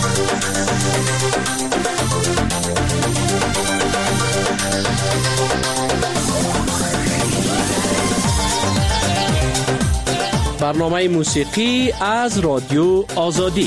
برنامه موسیقی از رادیو آزادی.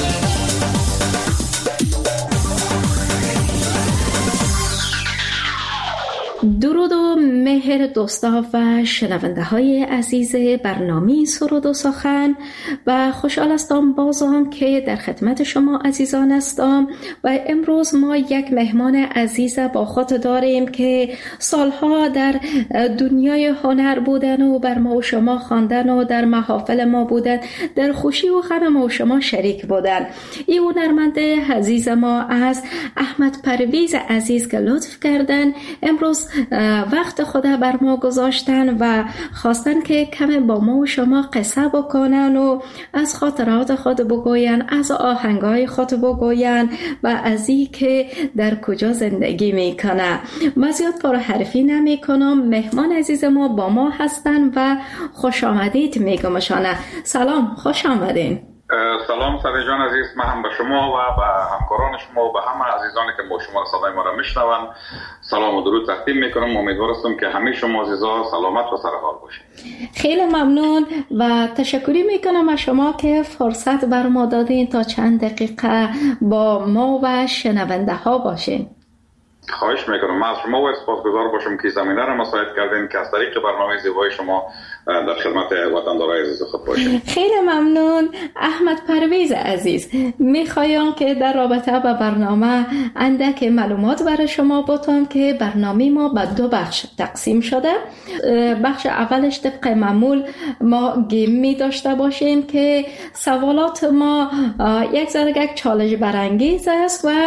درود و مهر دوستا و شنونده های عزیز برنامه سرود و سخن و خوشحال هستم بازم که در خدمت شما عزیزان هستم و امروز ما یک مهمان عزیز با خود داریم که سالها در دنیای هنر بودن و بر ما و شما خواندن و در محافل ما بودن، در خوشی و غم ما و شما شریک بودن. این هنرمند عزیز ما از احمد پرویز عزیز که لطف کردن امروز وقت خود بر ما گذاشتن و خواستن که کم با ما و شما قصه بکنن و از خاطرات خود بگوین، از آهنگای خود بگوین و از این که در کجا زندگی میکنه. من زیاد پرحرفی نمی کنم، مهمان عزیز ما با ما هستن و خوش آمدید میگمشانه. سلام، خوش آمدین. سلام سعید جان عزیز، من هم به شما و به همکاران شما و به همه عزیزانی که با شما صدای ما را میشنوند سلام و درود تقدیم میکنم. امیدوار هستم که همه شما عزیزا سلامت و سرحال باشید. خیلی ممنون و تشکری میکنم از شما که فرصت بر ما دادین تا چند دقیقه با ما و شنونده ها باشین. خواهش میکنم. من از شما و سپاسگزار باشم که زمینه را مساعد کردین که از طریق برنامه زیبای شما در خدمت وطندارای عزیز خود باشیم. خیلی ممنون. احمد پرویز عزیز، میخوایم که در رابطه با برنامه اندک معلومات برای شما بتم که برنامه ما به دو بخش تقسیم شده. بخش اولش طبق معمول ما گیم می داشته باشیم که سوالات ما یک ذره چالش برانگیز است و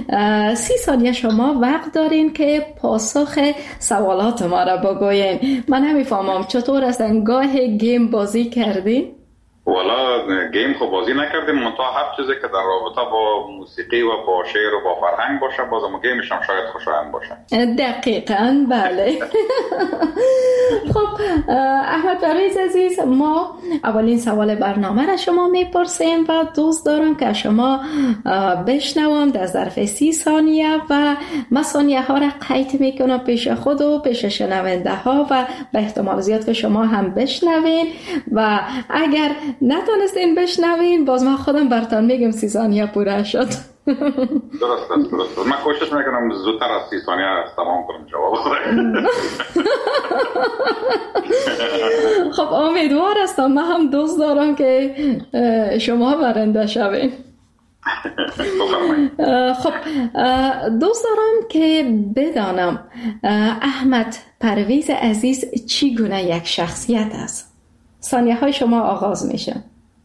30 ثانیه شما وقت دارین که پاسخ سوالات ما را بگوین. من نمیفهمم چطور است گاه گیم بازی کردین؟ والا گیم خب بازی نکردیم، منتها هر چیزی که در رابطه با موسیقی و با شعر و با فرهنگ باشه بازم گیمش هم شاید خوشایند باشه. دقیقاً بله. خب احمد پرویز عزیز، ما اولین سوال برنامه را شما میپرسیم و دوست دارم که شما بشنوم در ظرف 30 ثانیه و من ثانیه ها را قید میکنم پیش خود و پیش شنونده ها و به احتمال زیاد که شما هم بشنوین و اگر نتونستین بشنوین باز من خودم براتون میگم 30 ثانیه پوره شد. درست است. من کوشش میکنم زودتر از 30 ثانیه تمام کنم جواب. خب امیدوار هستم، من هم دوست دارم که شما برنده شوین. خب دوست دارم که بدانم احمد پرویز عزیز چی گونه یک شخصیت است؟ ثانیه های شما آغاز میشه.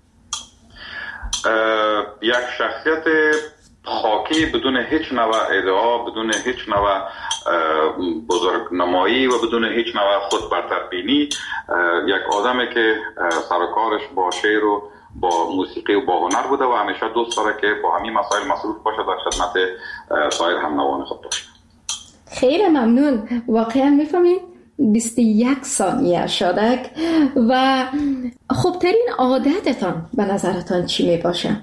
یک شخصیت خاکی بدون هیچ نوع ادعا، بدون هیچ نوع بزرگنمایی و بدون هیچ نوع خود برتربینی، یک آدمی که سرکارش با شعر و با موسیقی و با هنر بوده و همیشه دوست داره که با همین مسائل مصروف باشه، در خدمت سایر هم‌نوایان خود باشه. خیلی ممنون. واقعا میفهمید 21 ثانیه شده و خوبترین عادتتان به نظرتان چی می باشه؟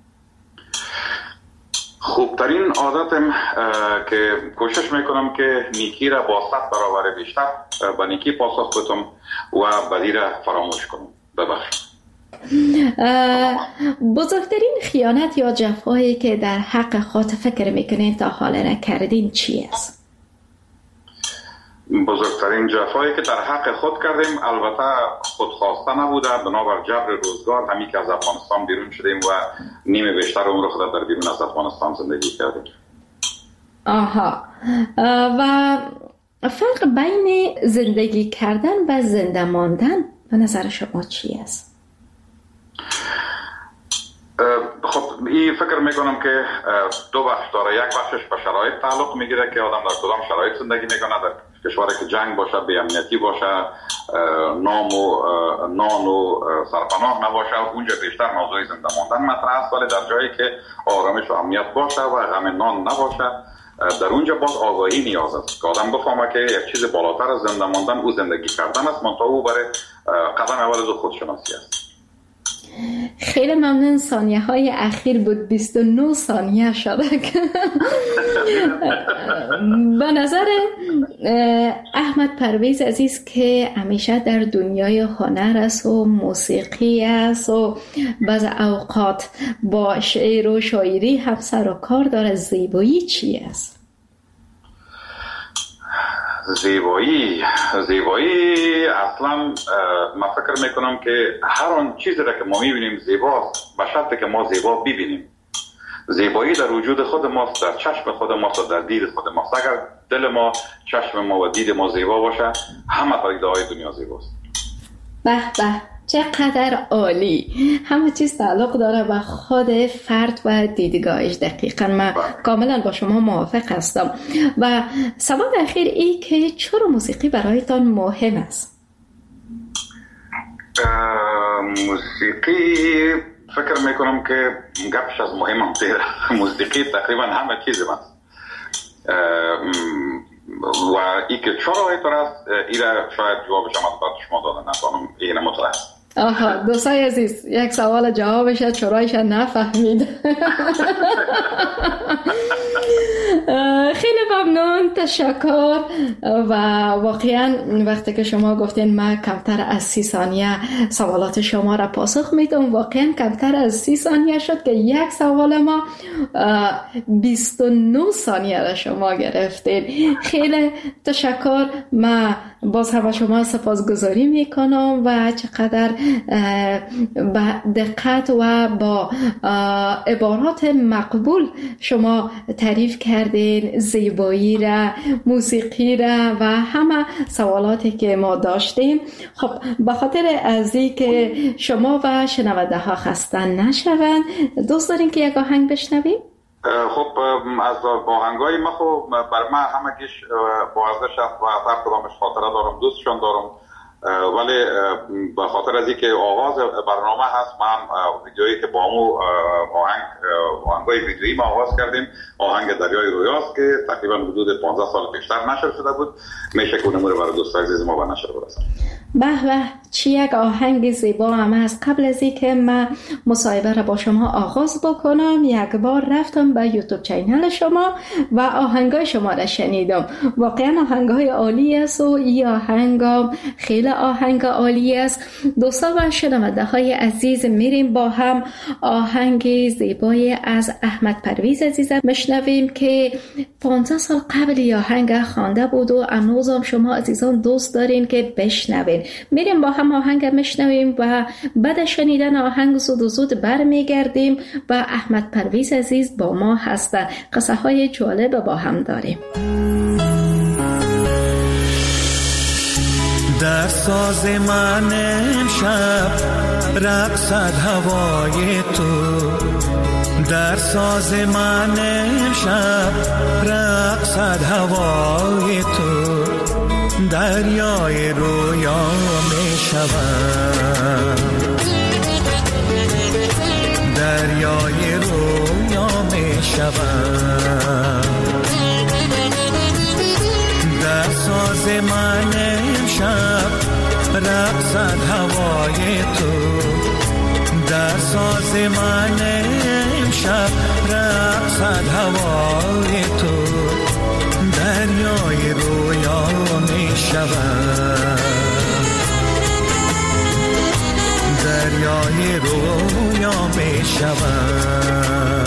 خوبترین عادتم که کوشش میکنم که نیکی را با 100 برابر بیشتر به نیکی پاسخ بدم و بدی را فراموش کنم. ببخشید. بزرگترین خیانت یا جفایی که در حق خود فکر میکنین تا حالا نکردین چی است؟ بزرگترین جفایی که در حق خود کردیم البته خودخواسته نبوده، بنابر جبر روزگار همین که از افغانستان بیرون شدیم و نیمه بیشتر عمر خود در بیرون از افغانستان زندگی کردیم. آها. و فرق بین زندگی کردن و زنده ماندن به نظر شما چی است؟ خب این فکر میکنم که دو بخش داره. یک بخشش به شرایط تعلق میگیره که آدم در کدام شرایط زندگی میکنه. در کشوری که جنگ باشه، بی‌امنیتی باشه، نان و سرپناه نباشه، اونجا بیشتر موضوع زنده ماندن مطرح است. ولی در جایی که آرامش و امنیت باشه و غم نان نباشه، در اونجا باز آگاهی نیاز است که آدم بفهمه که یک چیز بالاتر از زنده ماندن او زندگی کردن است، منتها او برای قدم اول از خودشناسی است. خیلی ممنون. ثانیه های اخیر بود، 29 ثانیه شده. به نظر احمد پرویز عزیز که همیشه در دنیای هنر است و موسیقی است و بعض اوقات با شعر و شاعری هم سر و کار داره، زیبایی چی است؟ زیبایی اصلا من فکر میکنم که هر آن چیزی را که ما میبینیم زیباست، به شرطی که ما زیبا ببینیم. زیبایی در وجود خود ماست، در چشم خود ماست و در دید خود ماست. اگر دل ما، چشم ما و دید ما زیبا باشه، همه پدیده‌های دنیا زیباست. به به، چقدر عالی. همه چیز تعلق داره به خود فرد و دیدگاهش. دقیقاً من کاملا با شما موافق هستم. و سوال اخیر ای که چرا موسیقی برایتان مهم است؟ موسیقی فکر میکنم که گپش از مهمم تیر. موسیقی تقریبا همه چیز است و ای که چرا اینطور است، ایره شاید جوابش هم از شما دادن نتوانم اینه مطلع. آها، دوستای عزیز، یک سوال جوابش چرایش نفهمید. خیلی ممنون، تشکر. و واقعا وقتی که شما گفتین ما کمتر از 30 ثانیه سوالات شما را پاسخ میدم، واقعا کمتر از 30 ثانیه شد که یک سوال ما 29 ثانیه را شما گرفتین. خیلی تشکر. من باز هم شما سپاسگزاری میکنم و چقدر با دقت و با عبارات مقبول شما تعریف کردین زیبایی را، موسیقی را و همه سوالاتی که ما داشتیم. خب به خاطر از این که شما و شنونده ها خسته نشوند، دوست دارین که یک آهنگ بشنویم؟ خب از آهنگای ما خب بر من همگیش با ارزش است و هر کدامش خاطره دارم، دوستشان دارم، ولی به خاطر از اینکه آغاز برنامه هست، من ویدیویی که با همون آهنگای ویدیویی ما آغاز کردیم، آهنگ دریای رویاست که تقریبا حدود 15 سال پیشتر نشر شده بود. میشه که اونمو رو برای دوستای عزیز ما به نشر برسونم. به به، چی یک آهنگ زیبا هم است. قبل از اینکه من مصاحبه را با شما آغاز بکنم، یک بار رفتم به یوتیوب چینل شما و آهنگای شما را شنیدم. واقعا آهنگای عالی است و این آهنگ خیلی آهنگ عالی است. دوستان و شنونده های عزیز، میریم با هم آهنگ زیبای از احمد پرویز عزیز مشنویم که 15 سال قبل این آهنگ خوانده بود و هنوزم شما عزیزان دوست دارین که بشنوین. میریم با هم آهنگ مشنویم و بعد شنیدن آهنگ زود و زود برمیگردیم و احمد پرویز عزیز با ما هستن. قصه های جالب با هم داریم. در ساز من امشب رقصد هوای تو، در ساز من امشب رقصد هوای تو، دریای رویا می شوم، دریای رویا می شوم، در ساز من امشب رقصد هوای تو، در ساز من امشب رقصد هوای تو، دریای رویا می شوم، دریای رویا می شوم.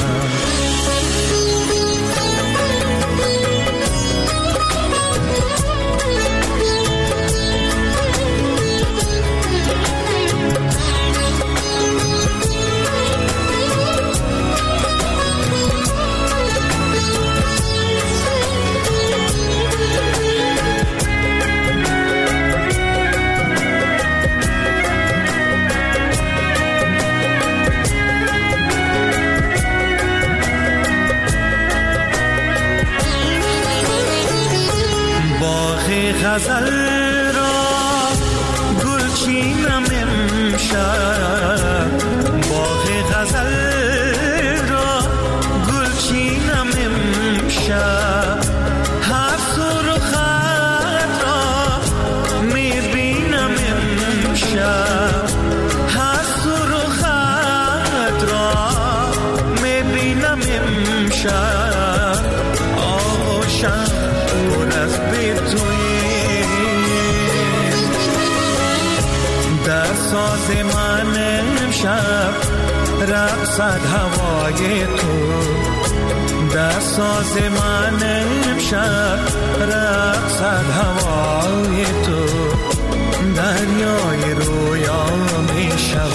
غزل را گلچینم امشب، باغ غزل را گلچینم امشب، هر سرخت را میبینم امشب، هر سرخت رقصد هوای تو، در ساز من امشب رقصد هوای تو، دریای رویا می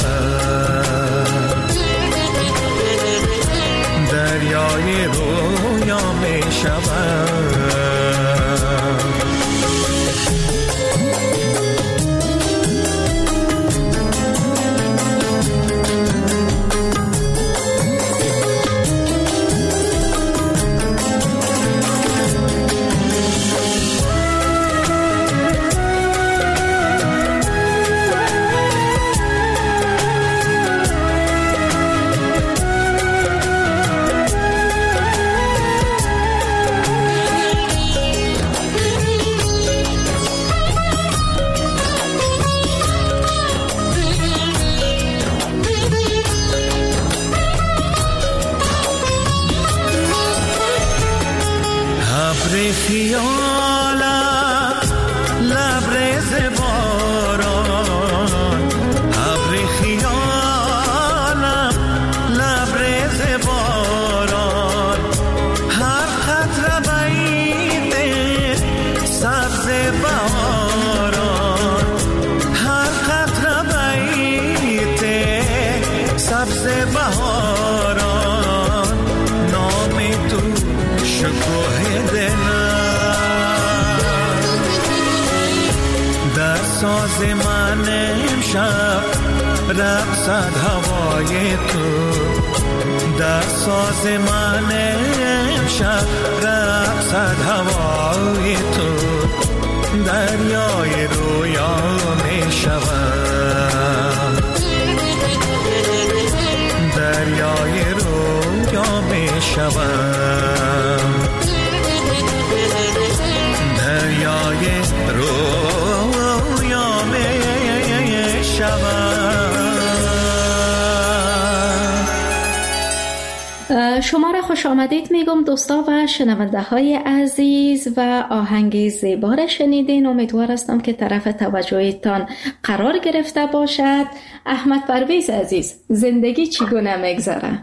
شود، دریای رویا می شود. خیالم لبریز باران، ابر خیالم لبریز باران، هر قطره بید سبز بهاران، هر قطره بید سبز بهاران، نام تو شکوه ساز من امشب رقصد هوای تو، در ساز من امشب رقصد هوای تو، دریای رویا می شود، دریای رویا می شود، دریای رویا می شود. شما را خوش آمدید میگم دوستا و شنونده های عزیز و آهنگ زیبا را شنیدین. امیدوار هستم که طرف توجهتان قرار گرفته باشد. احمد پرویز عزیز، زندگی چگونه میگذره؟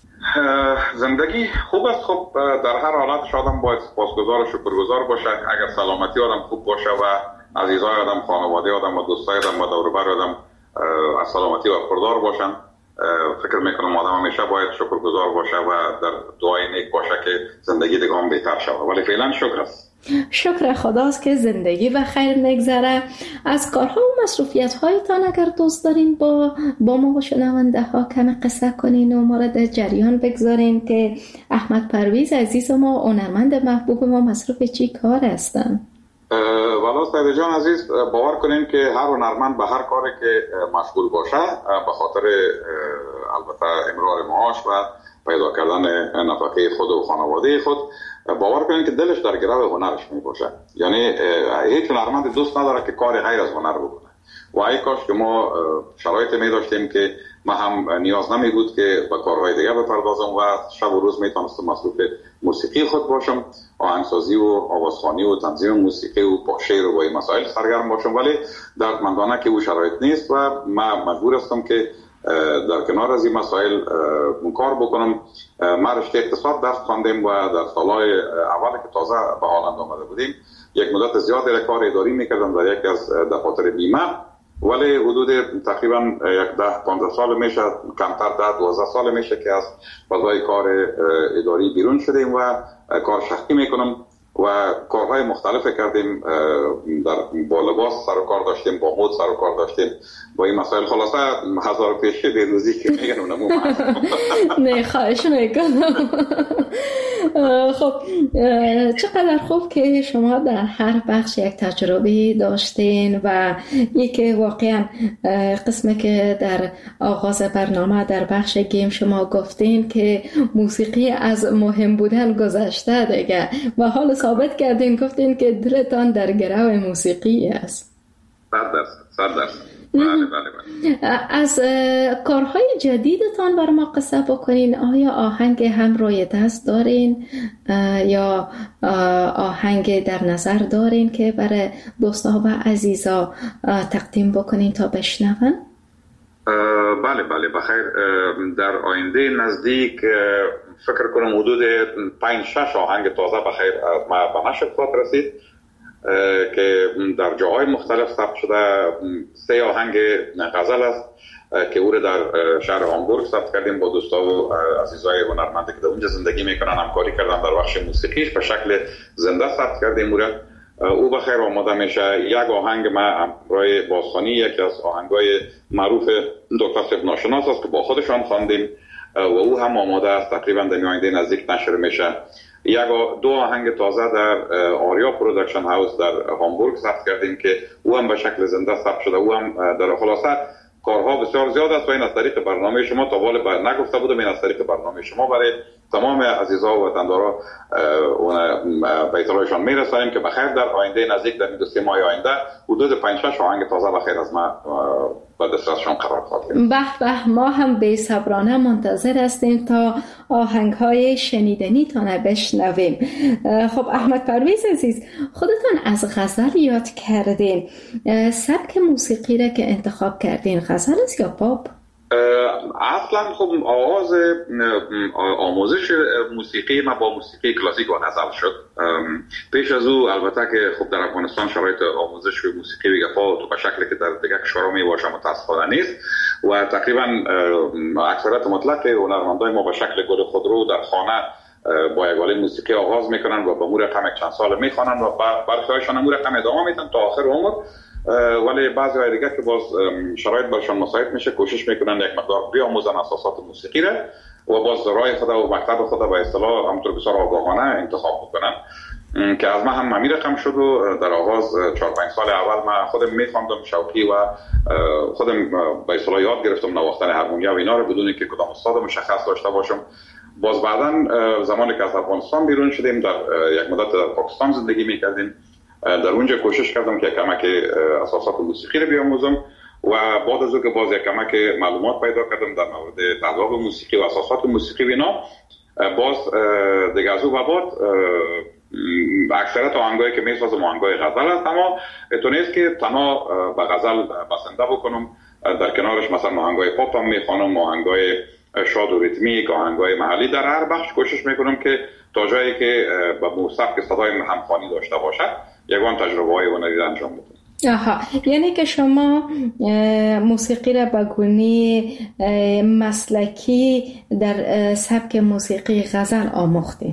زندگی خوب است. خب در هر حالت آدم باید سپاسگزار و شکرگزار باشه. اگر سلامتی آدم خوب باشه و عزیزای آدم، خانواده آدم و دوستای آدم و دور و بر آدم از سلامتی و خبردار باشن، فکر میکنم آدم همیشه باید شکرگزار باشه و در دعای نیک باشه که زندگی دیگه هم بهتر شود. ولی فعلا شکر است. شکر خداست که زندگی و خیر میگذره. از کارها و مسئولیت هایتان اگر دوست دارین با ما و شنونده ها کمی قصه کنین و ما را در جریان بگذارین که احمد پرویز عزیز ما، هنرمند محبوب ما، مصروف چی کار هستن؟ والا سید جان عزیز، باور کنین که هر هنرمند به هر کاری که مشغول باشه به خاطر البته امرار معاش و پیدا کردن نفقه خود و خانواده خود، باور کنین که دلش در گرو هنرش می باشه. یعنی هیچ هنرمند دوست نداره که کار غیر از هنر بکنه. و ای کاش که ما شرایط می داشتیم که ما هم نیاز نمی بود که به کارهای دیگه بپردازم و شب و روز می تونستم مصروف موسیقی خود باشم، آهنگسازی و آوازخوانی و تنظیم موسیقی و با شعر و این مسائل سرگرم باشم. ولی دردمندانه که او شرایط نیست و من مجبور هستم که در کنار از این مسائل کار بکنم. ما رشته اقتصاد درس خواندیم و در سالهای اول که تازه به هالند آمده بودیم یک مدت زیادی کار اداری میکردم در یکی از دفاتر بیمه، ولی حدود تقریبا 10-15 سال میشه، کمتر 10-12 سال میشه که از فضای کار اداری بیرون شدیم و کار شخصی میکنم و کارهای مختلف کردیم. با لباس سر و کار داشتیم، با مد سر و کار داشتیم، با این مسائل. خلاصه هزار پیشه بیروزی که میگن اونمو نه خواهش میکنم. خب چقدر خوب که شما در هر بخش یک تجربه داشتین و یکی واقعا قسمی که در آغاز برنامه در بخش گیم شما گفتین که موسیقی از مهم بودن گذشته دیگه و حال ثابت کردین، گفتین که دلتان در گرو موسیقی است. 100%. از کارهای جدیدتان بر ما قصه بکنین. آیا آهنگ هم روی دست دارین یا آهنگ در نظر دارین که برای دوستا و عزیزا تقدیم بکنین تا بشنون؟ بله بخیر. در آینده نزدیک فکر کنم حدود 5-6 آهنگ تازه بخیر ما به نشر خواهد رسید که در جاهای مختلف ثبت شده. 3 آهنگ غزل است که او را در شهر هامبورگ ثبت کردیم با دوستا و عزیزای هنرمندی که در اونجا زندگی میکنن، همکاری کردن در بخش موسیقیش به شکل زنده ثبت کردیم او را. او بخیر آماده میشه. یک آهنگ ما همراه بازخوانی، یکی از آهنگای معروف دکتر صاحب ناشناس است که با خودشان خواندیم و او هم آماده است، تقریبا در آینده نزدیک نشر میشه. 2 آهنگ تازه در آریا پروداکشن هاوس در هامبورگ ثبت کردیم که او هم به شکل زنده ثبت شده. او هم در خلاصه کارها بسیار زیاد است و این از طریق برنامه شما تا حالا نگفته بودم، این از طریق برنامه شما برای تمام عزیزا و وطندارا به اطلاعشان میرسانیم که بخیر در آینده نزدیک در 2-3 ماه آینده حدود 5-6 آهنگ تازه بخیر از ما به دسترسشان قرار خواهد گرفت. به ما هم بی‌صبرانه منتظر هستیم تا آهنگ‌های شنیدنی تا بشنویم. خب احمد پرویز عزیز، خودتان از غزل یاد کردین. سبک موسیقی را که انتخاب کردین غزل است یا پاپ؟ اصلا خب آغاز آموزش موسیقی ما با موسیقی کلاسیک و غزل شد. پیش از او البته که خب در افغانستان شرایط آموزش موسیقی بی‌گفا تو به شکلی که در دیگر کشورها میباشه متاسفانه نیست و تقریبا اکثریت مطلق هنرمندان ما به شکل گل خودرو در خانه با یک آله موسیقی آغاز میکنن و به مور رقم چند سال میخوانن و برخیاشان مور رقم ادامه میدن تا آخر عمر. ولی بعضی های دیگه که باز شرایط برشان مساعد میشه کوشش میکنن یک مقدار بیاموزن اساسات موسیقی را و باز راه خود و مکتب خود به اصطلاح همونطور بسیار آگاهانه انتخاب بکنن که از ما هم همین رقم شد و در آغاز 4-5 سال اول من خودم میخواندم شوقی و خودم به اصطلاح یاد گرفتم نواختن هارمونیا و اینا رو بدون اینکه کدام استاد مشخص داشته باشم. باز بعداً زمانی که از افغانستان بیرون شدیم در یک مدت در پاکستان زندگی میکردیم، در اونجا کوشش کردم که کمک اساسات موسیقی رو بیاموزم و بعد از اون که باز کمک معلومات پیدا کردم در مورد تذوق موسیقی و اساسات موسیقی و اینا، باز دیگه از اون بعد اکثریت آهنگایی که میسازم آهنگای غزل است، اما تو نیست که تنها به غزل بسنده بکنم، در کنارش مثلا آهنگای پاپ هم میخوانم، آهنگای شاد و ریتمیک، آهنگای محلی. در هر بخش کوشش میکنم که تا جایی که به سبک صدای همخوانی داشته باشد یگان تجربه‌های هنری را انجام بدم. آها، یعنی که شما موسیقی را به گونه مسلکی در سبک موسیقی غزل آموختید؟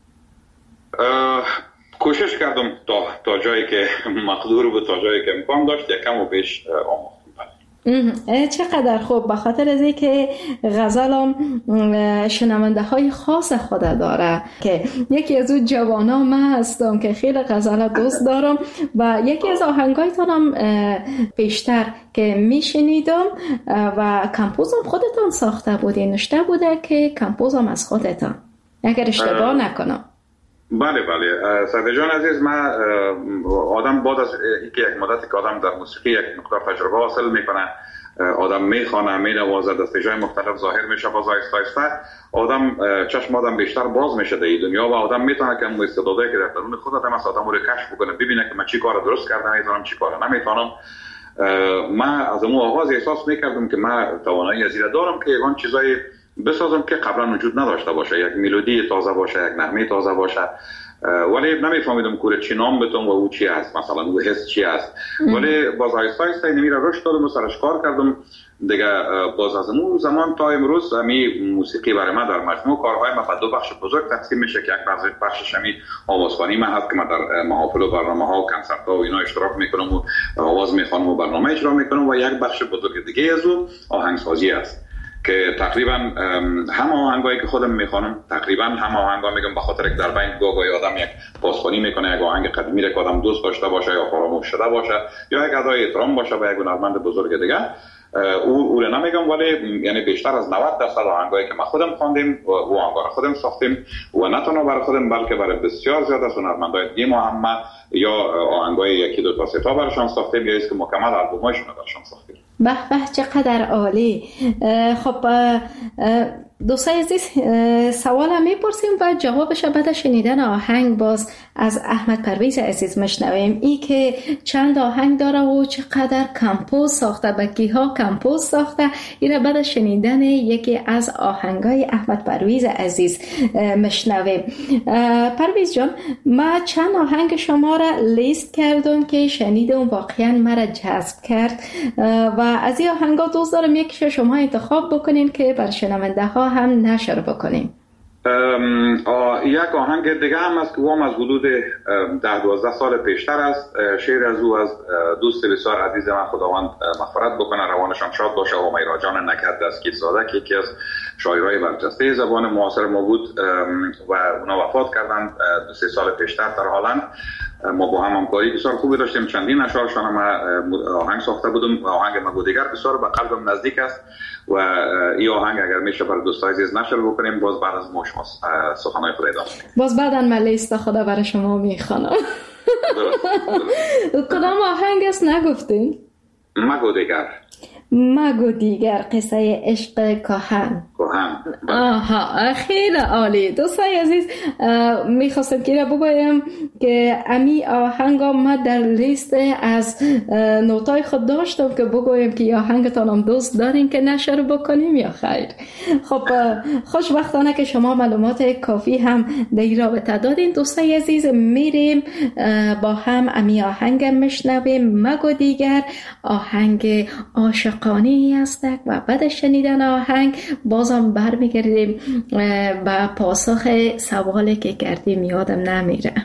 کوشش کردم تا جایی که مقدور بود، تا جایی که امکان داشت یکم و بیش آموختم. چقدر خوب، به خاطر از اینکه غزل هم شنونده های خاص خود داره که یکی از اون جوانا من هستم که خیلی غزل دوست دارم و یکی از آهنگایتان هم پیشتر که میشنیدم و کمپوزم خودتان ساخته بودین، نوشته بوده که کمپوزم از خودتان، اگر اشتباه نکنم. بله سعید جان عزیز، من آدم بعد از اینکه یک مدتی که آدم در موسیقی یک مقدار تجربه حاصل میکنه، آدم میخوانه، مینوازه، دستجای مختلف ظاهر میشه، باز آهسته آدم چشم آدم بیشتر باز میشه در این دنیا و آدم میتونه که اون استعدادایی که در درون خود آدم است آدم رو کشف بکنه، ببینه که من چی کار درست کردم میتونم، چی کار نمیتونم. من از اون آغاز احساس میکردم که من توانایی ازیره دارم که یگان چیزای بسازم که قبلا وجود نداشته باشه، یک ملودی تازه باشه، یک نغمه تازه باشه، ولی نمیفهمیدم که چی نام بدم و او چی است، مثلا او حس چی است. ولی باز آیستا نمیره رشد دادم و سرش کار کردم دیگه. باز از اون زمان تا امروز همی موسیقی برای من در مجموع کارهای من به 2 بخش بزرگ تقسیم میشه که یک بخشش همی آوازخوانی من هست که من در محافل و برنامه‌ها و کنسرت‌ها و اینا اشتراک میکنم و آواز میخوانم و برنامه اجرا میکنم و یک بخش بزرگ دیگه از اون آهنگسازی است که تقریبا هم آهنگایی که خودم میخوانم، تقریبا هم آهنگا میگم به خاطر که در بین گاهی آدم یک بازخوانی میکنه، یک آهنگ قدیمی رو که آدم دوست داشته باشه یا فراموش شده باشه یا یک ادای احترام باشه به یک هنرمند بزرگ دیگه، او رو نمیگم، ولی یعنی بیشتر از 90% آهنگایی که ما خودم خواندیم و آهنگا رو خودم ساختیم و نه تنها برای خودم بلکه برای بسیار زیاد از هنرمندای دیگه ما هم یا آهنگای 1-2 تا 3 تا براشون ساختیم یا است که مکمل آلبومایشون رو براشون ساختیم. به چقدر عالی. خب دوستای عزیز، سوالم میپرسیم و جوابش بعد شنیدن آهنگ باز از احمد پرویز عزیز مشنویم. ای که چند آهنگ داره و چقدر کمپوز ساخته، بکیها کمپوز ساخته، این بعد شنیدن یکی از آهنگای احمد پرویز عزیز مشنویم. پرویز جان، ما چند آهنگ شما را لیست کردم که شنیدم، واقعا مرا جذب کرد و از این آهنگا دوست دارم یکیشو شما انتخاب بکنین که بر شنونده ها هم نشر بکنیم. یک آهنگ دیگه هم است که او هم از حدود 10-12 سال پیشتر است. شعر از او از دوست بسیار عزیز من، خداوند مغفرت بکنه، روانشان شاد باشه، و میرا جان نکرد دستگیر ساده که یکی از شاعرای برجسته زبان معاصر ما بود و اونا وفات کردن 2-3 سال پیشتر در هالند. ما با هم همکاری بسیار خوبی داشتیم، چندین اشعارشان هم آهنگ ساخته بودم. آهنگ مگو دیگر بسیار به قلبم نزدیک است و این آهنگ اگر میشه برای دوستای عزیز نشر بکنیم، باز بعد از ما شما سخنهای خود ادامه کنیم. باز بعداً من لیست خدا برای شما میخوانم. کدام آهنگ است نگفتین؟ مگو دیگر قصه عشق کهن. آها، خیلی عالی. دوستای عزیز، میخواستم که بگویم که امی آهنگا ما در لیست از نوتای خود داشتم که بگویم که آهنگتان هم دوست دارین که نشر بکنیم یا خیر. خب خوشبختانه که شما معلومات کافی هم در این رابطه دادین. دوستای عزیز، میریم با هم امی آهنگ میشنویم. مگو دیگر آهنگ عاشقانه است و بعد شنیدن آهنگ بازم برمیگردیم با پاسخ سوالی که کردیم، یادم نمیره.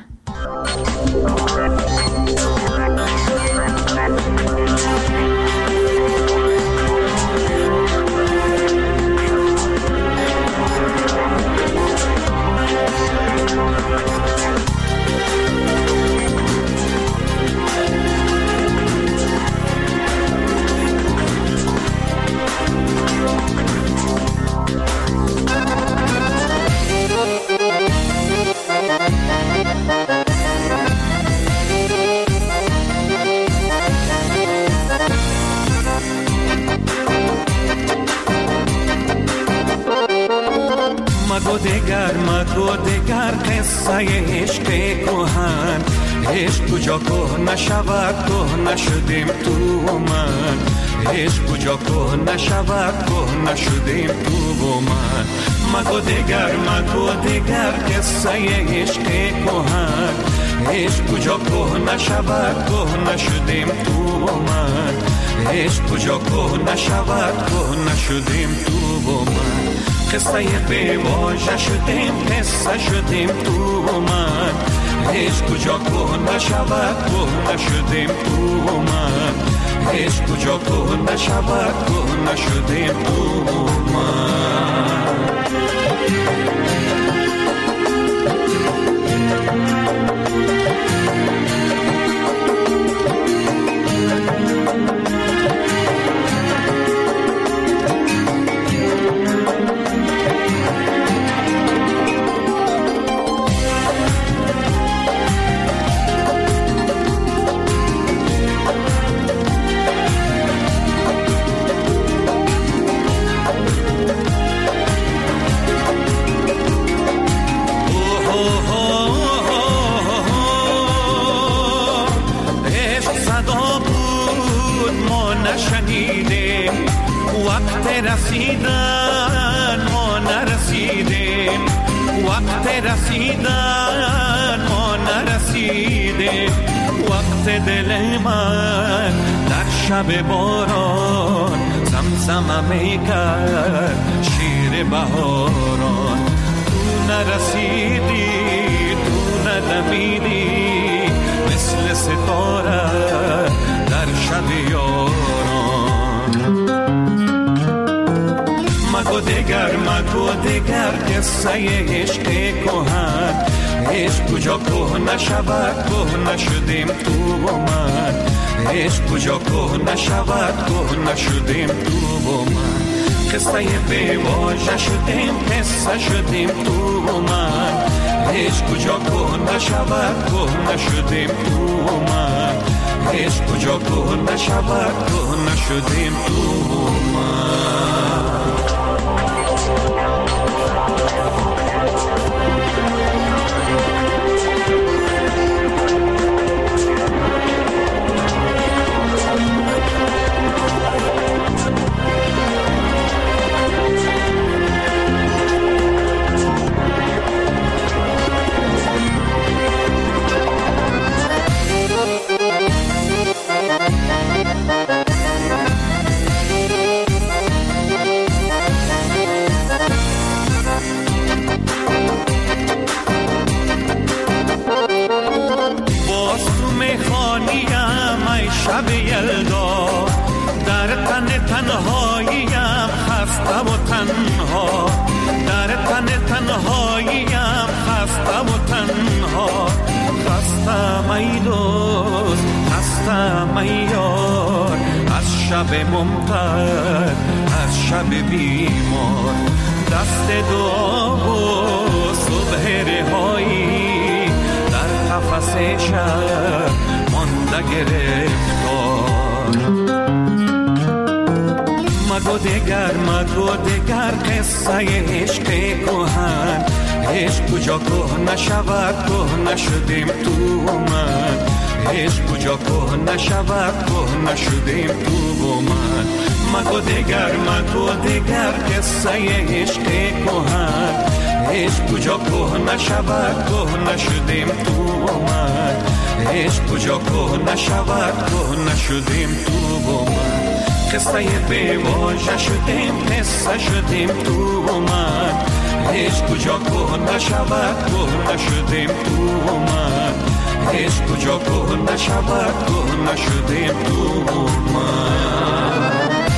مگو دیگر قصه عشق کهن، عشق کجا که نشود که نشدیم تو من، عشق کجا که نشود که نشدیم تو من. مگو دیگر قصه عشق کهن، عشق کجا که نشود که نشدیم تو من، عشق کجا که نشود که نشدیم تو من. قصه بیواژه شدیم، قصه شدیم تو من، عشق کجا که نشود که نشدیم تو من، عشق کجا که نشود که نشدیم تو من. رسیدن ما نرسیدیم، وقت رسیدن ما نرسیدیم، وقت دل من در شب باران زمزمه میکرد شیر بهاران. تو نرسیدی، تو ندمیدی، مثل ستاره در شب یاران. مگو دیگر قصه عشق کهن، عشق کجا که نشود که نشدیم تو من، عشق کجا که نشود که نشدیم تو من. قصه بیواژه شدیم، قصه شدیم تو من، عشق کجا که نشود که نشدیم تو من، عشق کجا که نشود که نشدیم تو من. خستم و تنها، خستم ای دوست، خستم ای یار، از شب ممطر، از شب بیمار. دست دعا و صبح رهایی در قفس شب مانده گرفتار. مگو دگر قصه عشق کهن، عشق کجا که نشود که نشدیم تو من، عشق کجا که نشود که نشدیم تو من. مگو دگر قصه عشق کهن، عشق کجا که نشود که نشدیم تو من، عشق کجا که نشود که نشدیم تو من. قصه بیواژه شدیم، قصه شدیم تو من، عشق کجا که نشود که نشدیم تو من، عشق کجا که نشود که نشدیم تو من.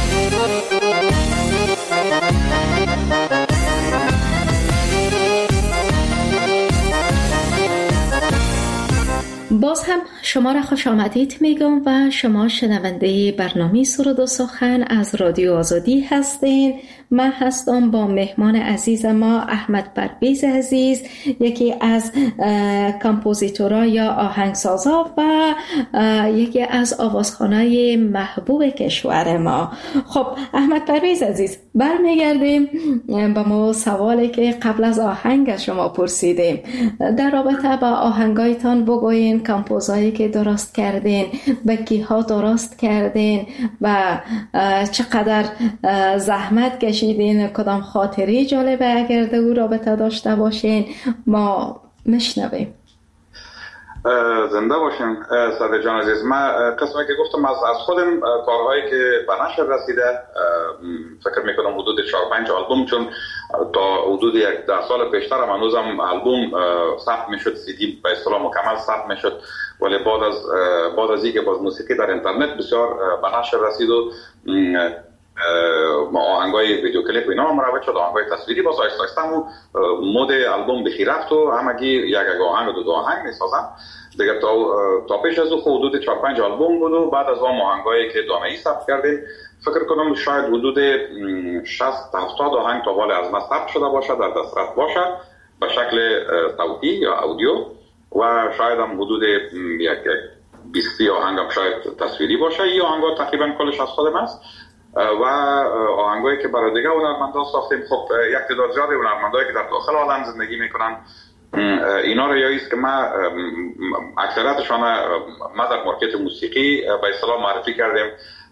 باز هم شما را خوش آمدید میگم و شما شنونده برنامه سرود و سخن از رادیو آزادی هستین. من هستم با مهمان عزیز ما احمد پرویز عزیز، یکی از کامپوزیتورها یا آهنگسازا و یکی از آوازخوانای محبوب کشور ما. خب احمد پرویز عزیز، برمیگردیم با ما سوالی که قبل از آهنگ از شما پرسیدیم در رابطه با آهنگایتان بگوین، کامپوزایی که درست کردین، به کیها درست کردین و چقدر زحمت کشیدین، کدام خاطری جالبه اگر در او رابطه داشته باشین ما میشنویم. زنده باشین صادق جان عزیز. من قسمی که گفتم از خودم کارهایی که به نشر رسیده فکر میکنم حدود 4-5 آلبوم، چون تا حدود 10 سال پیشتر هم هنوزم آلبوم ثبت میشد، سی دی به اصطلاح مکمل ثبت میشد، ولی بعد از اینکه باز موسیقی در اینترنت بسیار به نشر رسید و آهنگای ویدیو کلیپ و اینا مروج شد، آهنگای تصویری باز آیسته آیسته هم مود آلبوم بخی رفت و همگی یک آهنگ و دو آهنگ میسازن دیگه. تا پیش از او حدود 4-5 آلبوم بود و بعد از اون آهنگایی که دانه‌ای ثبت کردیم فکر کنم شاید حدود 60-70 آهنگ تا حال از ما ثبت شده باشه، در دسترس باشه به شکل صوتی یا اودیو، و شاید هم حدود 20 آهنگ هم شاید تصویری باشه. این آهنگا تقریبا کلش از خودم است و آهنگایی که برای دیگه هنرمندان ساختیم. خب یک تعداد زیادی هنرمندایی که در داخل عالم زندگی میکنن، اینا رو یایی است که من اکثریتشان ما در مارکت موسیقی به اصطلاح معرفی کردیم.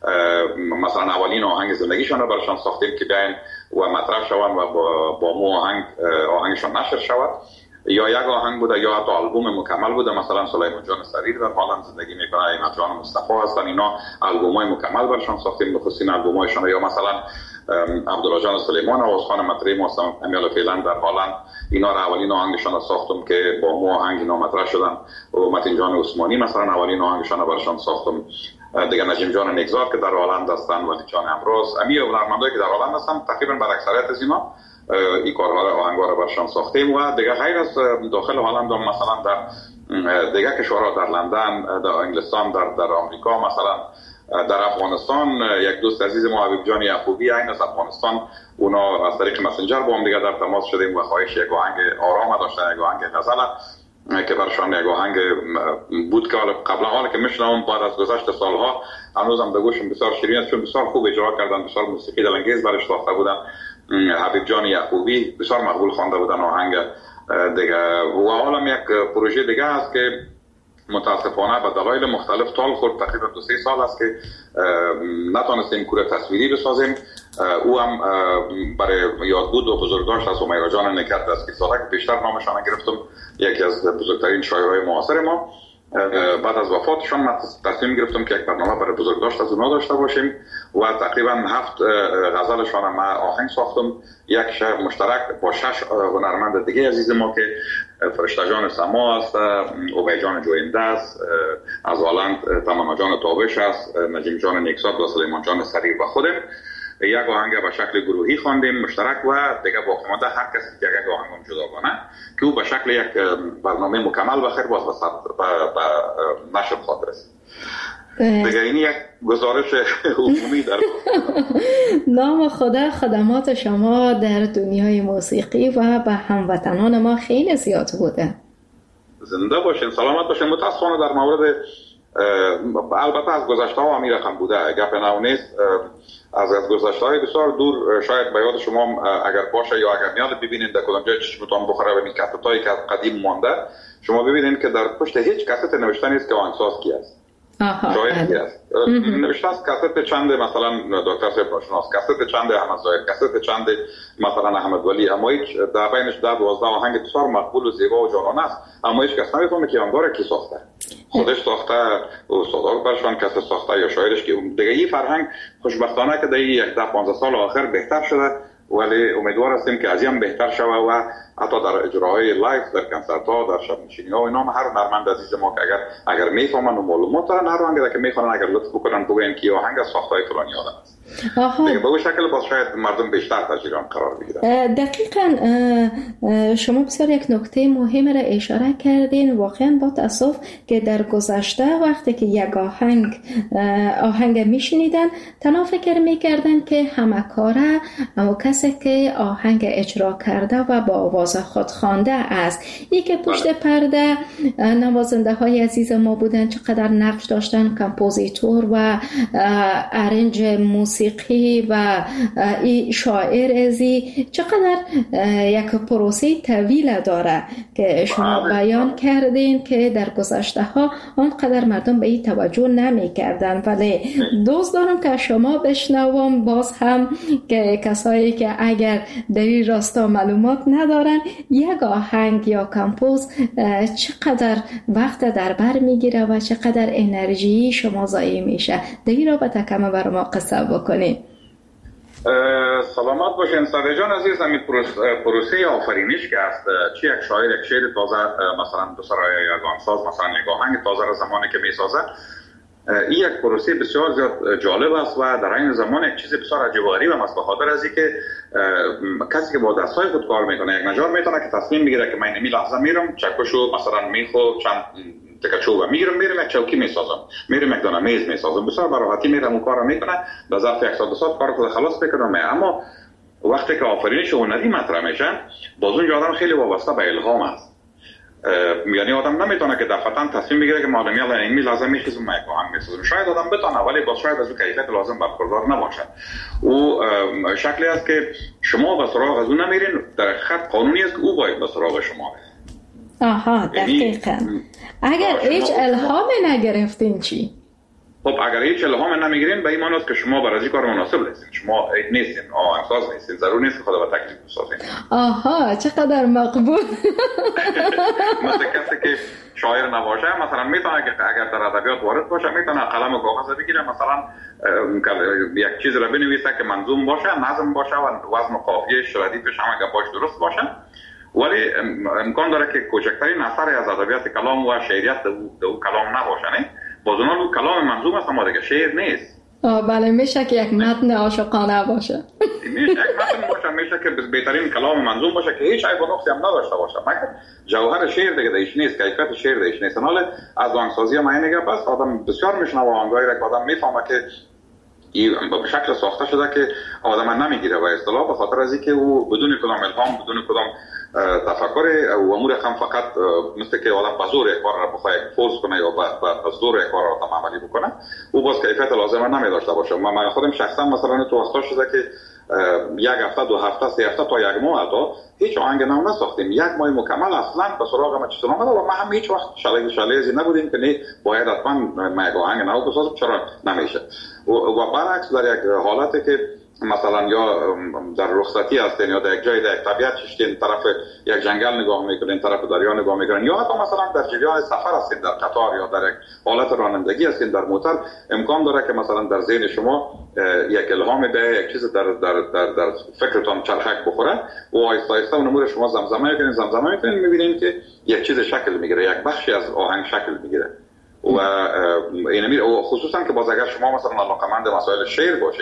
مثلا اولین آهنگ زندگیشان رو براشان ساختیم که بیاین و مطرح شوند و با مو آهنگشان نشر شود، یا یک آهنگ بوده یا حتی آلبوم مکمل بوده. مثلا سلیمان جان سریر در هلند زندگی میکنه، احمد جان مصطفی هستن، اینا آلبومای مکمل برشان ساختیم بخصوص آلبومایشان. یا مثلا عبدالله جان سلیمان آوازخوان مطرح ما هستن امیال فعلا در هلند، اینا را اولین آهنگشان را ساختم که با مو آهنگ اینا مطرح شدن. و متین جان عثمانی مثلا اولین آهنگشان را برشان ساختم دیگه. نجیم جان نگذار که در هلند هستن، ولی جان امروز، امی هنرمندایی که در هلند هستن تقریبا بر اکثریت از اینا این کارها را آهنگا را برشان ساختیم. و دیگه غیر از داخل هلند هم مثلا در دیگه کشورها، در لندن، در انگلستان، در آمریکا، مثلا در افغانستان یک دوست عزیز ما حبیب جان یعقوبی این از افغانستان، اونا از طریق مسنجر با هم دیگه در تماس شدیم و خواهش یک آهنگ آرام داشتن، یک آهنگ غزل که برشان یک آهنگ بود که قبلا حالا که میشنم بعد از گذشت سالها هنوزم به گوشم بسیار شیرین است، چون بسیار خوب اجرا کردن، بسیار موسیقی دلانگیز برش ساخته بودن. حبیب جان یعقوبی بسیار مقبول خوانده بودن آهنگ دیگه. و حالا یک پروژه دیگه است که متاسفانه به دلایل مختلف طال خورد، تقریبا 2-3 سال است که نتونستیم کور تصویری بسازیم. او هم برای یادبود و بزرگداشت از همیرا جان نکرد است که ساله که بیشتر نامشان گرفتم، یکی از بزرگترین شاعرای معاصر ما. بعد از وفاتشان من تصمیم گرفتم که یک برنامه برای بزرگداشت از اونها داشته باشیم و تقریبا 7 غزلشان من آهنگ ساختم، یک مشترک با 6 هنرمند دیگه عزیز ما که فرشته جان سما است، عبی جان جوینده است، از هلند تماما جان تابش است، نجیم جان نیکسات و سلیمان جان سریر و خودم. یک آهنگ به شکل گروهی خواندیم مشترک و دیگه باقی مانده هر کسی یک آهنگ جداگانه که او به شکل یک برنامه مکمل بخیر باز به نشر خواهد رسید. دیگه این یک گزارش عمومی در نام خدا خدمات شما در دنیای موسیقی و به هموطنان ما خیلی زیاد بوده. زنده باشین، سلامت باشین. متاسفانه در مورد البته از گذشته ها همین رقم بوده، گپ نو نیست. از گذشته های بسیار دور شاید به یاد شما اگر باشه یا اگر میاد ببینید در کدام جای چشمتون بخوره و این کست هایی که قدیم مانده شما ببینید که در پشت هیچ کست نوشته نیست که آهنگساز کی است. شاید کی است نوشته است کست چند مثلا دکتر صاحب ناشناس، کست چند احمد زاهد، کست چند مثلا احمد ولی، اما هیچ در بینش 10-12 آهنگ بسیار مقبول و زیبا و جانانه است، اما هیچ کس نمیفهمه که آنگار کی ساخته، خودش ساخته، استاد برشان کس ساخته یا شاعرش که دیگه. این فرهنگ خوشبختانه که در 10-15 سال آخر بهتر شده، ولی امیدوار هستیم که از این بهتر شود و حتی در اجراهای لایو در کنسرت ها در شب نشینی ها و اینا هر هنرمند عزیز ما که اگر میفهمن و معلومات دارن هر آهنگی که میخوان اگر لطف بکنن بگن که آهنگ از ساختای فلانی آدم است. دیگه به اون شکل باز شاید مردم بیشتر تجربه قرار بگیرن. دقیقاً شما بسیار یک نکته مهم را اشاره کردین. واقعا با تاسف که در گذشته وقتی که یک آهنگ میشنیدن تنها فکر میکردن که همکاره و کسی که آهنگ اجرا کرده و با آواز خود خوانده است. این که پشت پرده نوازنده های عزیز ما بودن چقدر نقش داشتن، کمپوزیتور و ارنج موسیقی و شاعر ازی چقدر یک پروسه طویل داره که شما بیان کردین که در گذشته ها آنقدر مردم به این توجه نمی کردن. ولی دوست دارم که شما بشنوم باز هم که کسایی که اگر در این راستا معلومات ندارن یک آهنگ یا کمپوز چقدر وقت در بر میگیره و چقدر انرژی شما ضایع میشه. در این رابطه کم بر ما قصه بکنید. سلامت باشین ساده جان عزیز. همین پروسه آفرینش که است، چی یک شاعر یک شعر تازه مثلا دو سرای یک آهنگساز مثلا یک آهنگ تازه را زمانی که میسازه، این یک پروسه بسیار زیاد جالب است و در این زمان یک چیز بسیار عجیب و غریب است، به خاطر از اینکه کسی که با دستای خود کار میکنه یک نجار میتونه که تصمیم بگیره که من این لحظه میرم چکشو مثلا میخو چند تکه چوب میرم یک چوکی میسازم، میرم یک دانه میز میسازم، بسیار به راحتی میرم اون کارو میکنه، به ظرف یک ساعت دو ساعت کارو خود خلاص میکنم. اما وقتی که آفرینش هنری مطرح میشه باز اون آدم خیلی وابسته به الهام است. یعنی آدم نمیتونه که دفعتاً تصمیم بگیره که مادام یالا این لازم میخوام من یک آهنگ میسازم. شاید آدم بتونه ولی باز شاید از اون کیفیت لازم برخوردار نباشه. او شکلی است که شما به سراغ از اون نمیرین، در حقیقت قانونی است که او باید به سراغ شما بره. آها دقیقاً. اگر هیچ الهام نگرفتین چی؟ خب اگر هیچ الهام نمیگیرین به این معنی است که شما برای این کار مناسب نیستین، شما نیستین آهنگساز نیستین، ضرور نیست خدا به تکلیف بسازین. آها چقدر مقبول. مثل کسی که شاعر نباشه مثلا میتونه که اگر در ادبیات وارد باشه میتونه قلم و کاغذ بگیره مثلا یک چیز را بنویسه که منظوم باشه، نظم باشه و وزن و قافیه‌اش ردیفش همه گپاش درست باشه، ولی امکان داره که کوچکترین اثری از ادبیات کلام و شعریت در او کلام نباشه. نه باز اون کلام منظوم است اما دیگه شعر نیست. بله میشه که یک متن عاشقانه باشه. میشه یک متن باشه، میشه که بهترین کلام منظوم باشه که هیچ عیب و نقصی هم نداشته باشه، مگر جوهر شعر دیگه دیش نیست، کیفیت شعر دیش نیست. حالا از آهنگسازی ما اینه بس آدم بسیار میشنوه آهنگایی را که آدم میفهمه که این به شکل ساخته شده که آدم نمیگیره و اصطلاح به خاطر از اینکه او بدون کدام الهام بدون کدام تفکر و امور هم فقط مثل که آدم به زور یک کار را بخواه فورس کنه یا به زور یک کار را آدم عملی بکنه او باز کیفیت لازم نمیداشته باشه. من خودم شخصا مثلا تو وقتا شده که یک هفته دو هفته سه هفته تا یک ماه تا هیچ آهنگ نو نساختیم، یک ماه مکمل اصلا به سراغ ما چیزا نمیاد و ما هم هیچ وقت شالیزی نبودیم که نه باید حتما ما یک آهنگ نو بسازیم، چرا نمیشه. و برعکس در یک حالتی که مثلا یا در رخصتی هستین یا در یک جای در یک طبیعت ششتین طرف یک جنگل نگاه میکنین، طرف دریا نگاه میکنین، یا حتی مثلا در جریان سفر هستین در قطار یا در یک حالت رانندگی هستین در موتور، امکان داره که مثلا در ذهن شما یک الهام به یک چیز در فکرتون چرخک بخوره و آیسته آیسته اون امور شما زمزمه میکنین میبینین که یک چیز شکل میگیره، یک بخشی از آهنگ شکل میگیره. و خصوصا که باز اگر شما مثلا علاقمند مسائل شعر باشید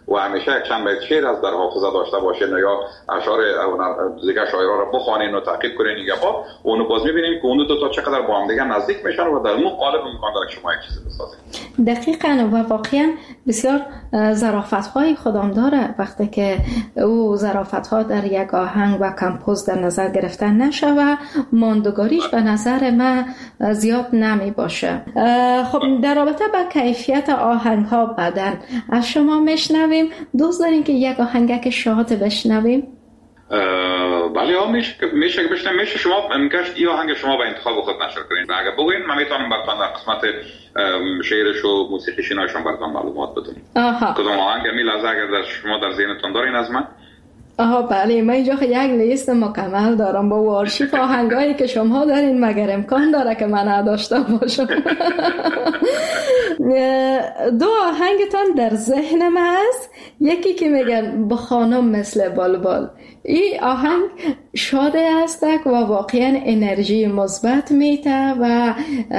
و همیشه یک چند بیت شعر از در حافظه داشته باشین یا اشعار دیگه شاعرها رو بخوانین و تعقیب کنین دیگه با اونو باز میبینین که اون دو تا چقدر با هم دیگه نزدیک میشن و در اون قالب امکان داره که شما یک چیزی بسازین. دقیقاً و واقعا بسیار ظرافت‌های خودم داره وقتی که او ظرافت‌ها در یک آهنگ و کمپوز در نظر گرفتن نشه و ماندگاریش به نظر من زیاد نمی باشه. خب در رابطه با کیفیت آهنگ‌ها بعداً از شما میشنویم. دوست دارین که یک آهنگک شاد بشنویم؟ بله میشه بشنویم. میشه شما امکانش این آهنگ شما به انتخاب خود نشر کنین. اگه بگوین من میتونم براتون در قسمت شعرش و موسیقیش ایناشون براتون معلومات بدم. کدوم آهنگ میلازه اگر در شما در ذهنتون دارین از من؟ بله من اینجا یک لیست مکمل دارم با آرشیف آهنگایی که شما دارین، مگر امکان داره که من نداشته باشم. دو آهنگتان در ذهن من است. یکی که میگن به خانم مثل بلبل، این آهنگ شاده است و واقعا انرژی مثبت میده و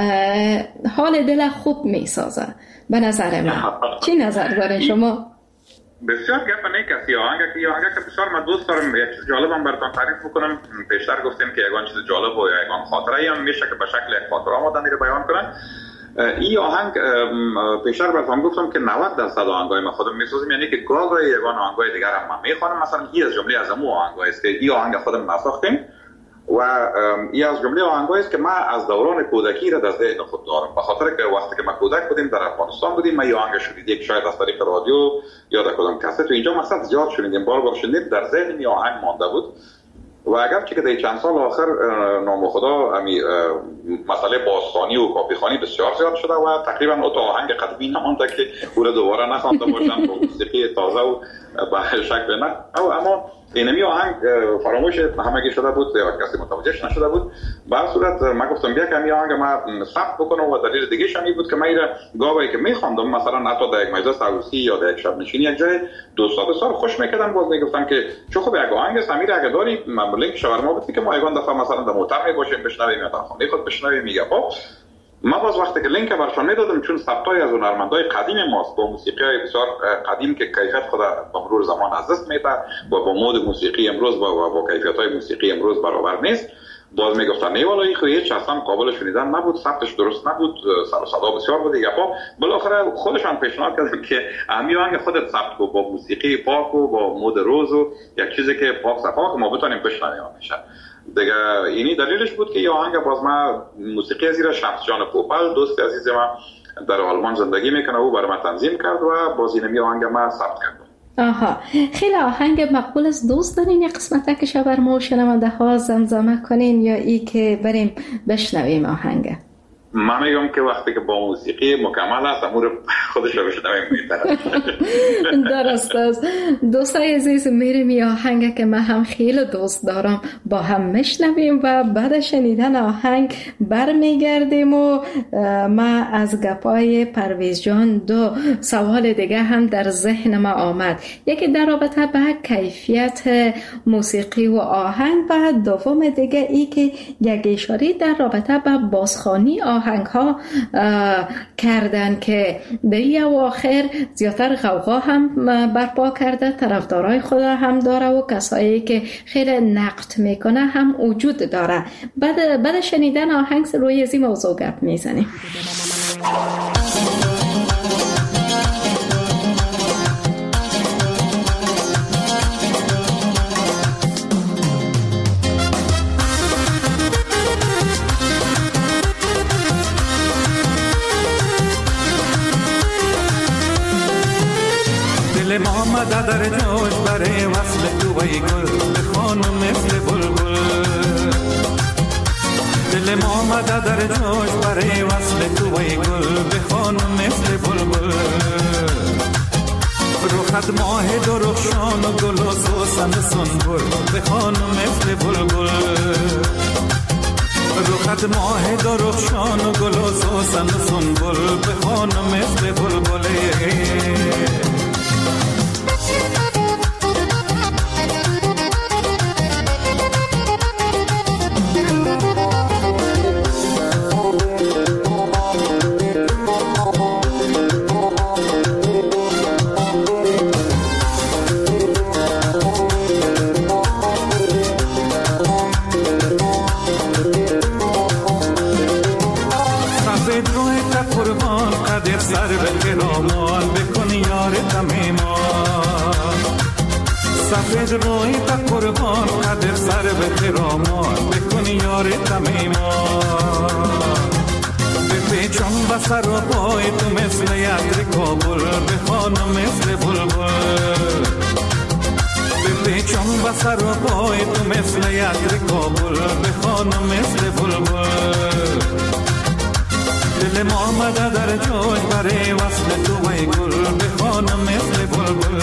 حال دل خوب میسازه به نظر من. چی نظر دارین شما؟ بسیار گپ نیک است. یه آهنگ که بسیار من دوست دارم. یک چیز جالبم براتون تعریف بکنم. پیشتر گفتیم که یگان چیز جالب و یگان خاطره هم میشه که به شکل یک خاطره آمدن رو بیان کنن. این آهنگ پیشتر براتون گفتم که 90% آهنگای ما خودم میسازیم، یعنی که گاهی یگان آهنگای دیگر هم من میخوانم. مثلا این از جمله از همون آهنگایی است که این آهنگ خودم نساختیم و این از جمله آهنگایی است که من از دوران کودکی را در ذهن خود دارم، به خاطر که وقتی که ما کودک بودیم در افغانستان بودیم ما این آهنگ شنیدیم، شاید از طریق رادیو یا در کدام کاست و اینجا مقصد زیاد شنیدیم، بار شنیدیم، در ذهن این آهنگ مانده بود. و اگر که در چند سال آخر نام خدا امی مسئله بازخوانی و کاپیخوانی بسیار زیاد شده و تقریبا اوت آهنگ قدیمی نمانده که او را دوباره نخوانده باشن با موسیقی تازه و به شکل نه. اما اینمی آهنگ فراموش همگی شده بود و کسی متوجهش نشده بود. به هر صورت من گفتم بیا که این آهنگ ما ثبت بکنم و دلیل دیگه شمی بود که من این گاهی که میخواندم مثلا حتی در یک مجلس عروسی یا در یک شب نشینی یک جای دوستا بسیار خوش میکردن، باز میگفتم که چه خوب یک آهنگ سمیر اگه داری لینک شاورما بود که ما یگان دفعه مثلا در موتر میباشیم بشنویم یا در خانه خود بشنویم. میگه خب ما باز وقتی که لینک برشان میدادم چون ثبتای از هنرمندای قدیم ماست با موسیقی بسیار قدیم که کیفیت خود با مرور زمان از دست میده و با مود موسیقی امروز با کیفیت‌های موسیقی امروز برابر نیست، باز میگفتن نه والا این خو هیچ اصلا قابل شنیدن نبود، ثبتش درست نبود، سر و صدا بسیار بود دیگه. بالاخره خودشان پیشنهاد کردن که همین آهنگ خودت ثبت کو با موسیقی پاک و با مود روز و یک چیزی که پاک صفا که ما بتونیم بشنویم میشه دیگه. اینی دلیلش بود که این آهنگ باز ما موسیقی زیر شمس جان پوپل دوست عزیز ما در آلمان زندگی میکنه او برای من تنظیم کرد و باز اینمی آهنگ ما ثبت کردم. خیلی آهنگ مقبول است. دوست دارین یک قسمت که شبر ما و شنونده ها زمزمه کنین یا ای که بریم بشنویم آهنگ؟ من میگم که وقتی که با موسیقی مکمل است امور خودش رو بشنویم میتره. درست است. دوستای عزیز میریم یه آهنگ که من هم خیلی دوست دارم با هم میشنویم و بعد شنیدن آهنگ برمیگردیم و ما از گپای پرویز جان دو سوال دیگه هم در ذهن ما آمد. یکی در رابطه به کیفیت موسیقی و آهنگ و دوم دیگه ای که یک اشاره در رابطه به بازخوانی آهنگ ها کردن که در این اواخر زیادتر غوغا هم برپا کرده، طرفدارای خدا هم داره و کسایی که خیلی نقد میکنه هم وجود داره. بعد شنیدن آهنگ روی از این موضوع گپ میزنیم. دل ما آمده در جوش برای وصل تو ای گل به خانم مثل بلبل. دل ما آمده در جوش برای وصل تو ای گل به خانم مثل بلبل. روخت ماه درخشان و گل و سوسن سنبل به خانم مثل بلبل. روخت ماه درخشان و گل و سوسن سنبل به خانم مثل بلبل. سفید روی تا قربان قدر سر به کرامال بکن یار تمیمان سفید روی تا قربان قدر سر به کرامال بکن یار تمیمان چون بسر و پای تو مثل یدر کابل بخوانم مثل بلبل چون بسر و پای تو مثل یدر کابل بخوانم مثل بلبل دل ما آمده در جوش برای وصل تو وی گل بخوانم مثل بلبل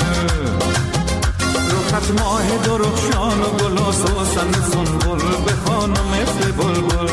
رخت ماه درخشان و گل و سوسن سنبل بخوانم مثل بلبل